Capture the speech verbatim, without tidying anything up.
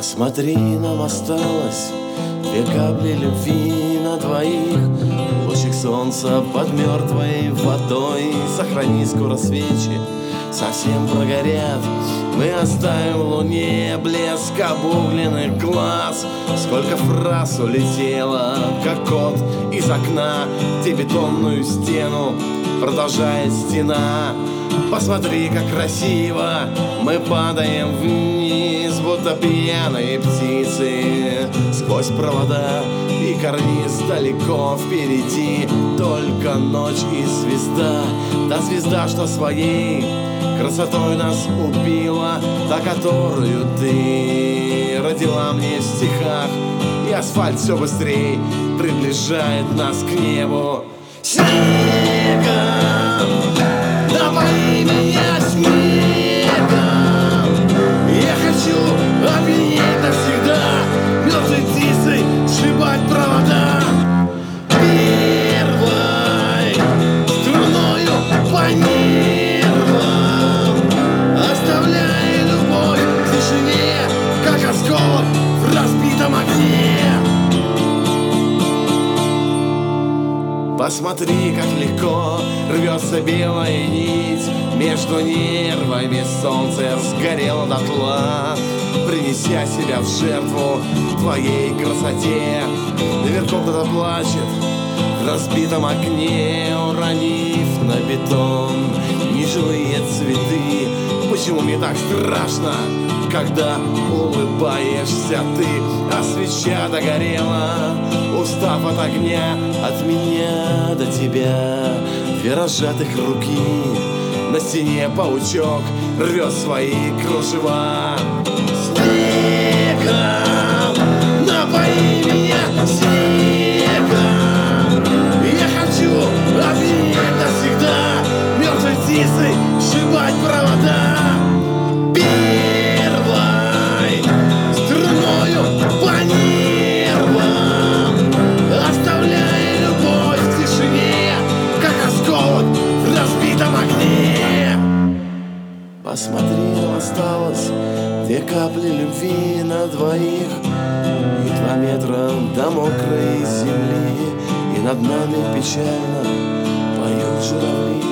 Посмотри, нам осталось две капли любви на двоих. Лучик солнца под мертвой водой. Сохрани скоро свечи, совсем прогорят. Мы оставим в луне блеск обугленных глаз. Сколько фраз улетело, как кот из окна, где бетонную стену продолжает стена. Посмотри, как красиво мы падаем вниз, будто пьяные птицы сквозь провода. И карниз далеко впереди, только ночь и звезда. Та звезда, что своей красотой нас убила, та, которую ты родила мне в стихах. И асфальт все быстрее приближает нас к небу. Снегом напои меня снегом. Я хочу обвинить навсегда, мертвой птицей сшибать провода. Первой струною по нервам, оставляя любовь в тишине, как осколок в разбитом окне. Посмотри, как легко рвется белая нить между нервами. Солнце сгорело дотла, принеся себя в жертву твоей красоте. Наверху кто-то плачет в разбитом окне, уронив на бетон нежилые цветы. Почему мне так страшно, когда улыбаешься ты? А свеча догорела, устав от огня, от меня до тебя. Две разжатых руки, на стене паучок рвет свои кружева. Снегом напои меня снегом. Я хочу обвинить навсегда, мертвой птицей сшибать провода. Первой струною по нервам, оставляя любовь в тишине, как осколок в разбитом окне. Посмотри, нам осталось две капли любви на двоих. И два метра до мокрой земли, и над нами печально поют журавли.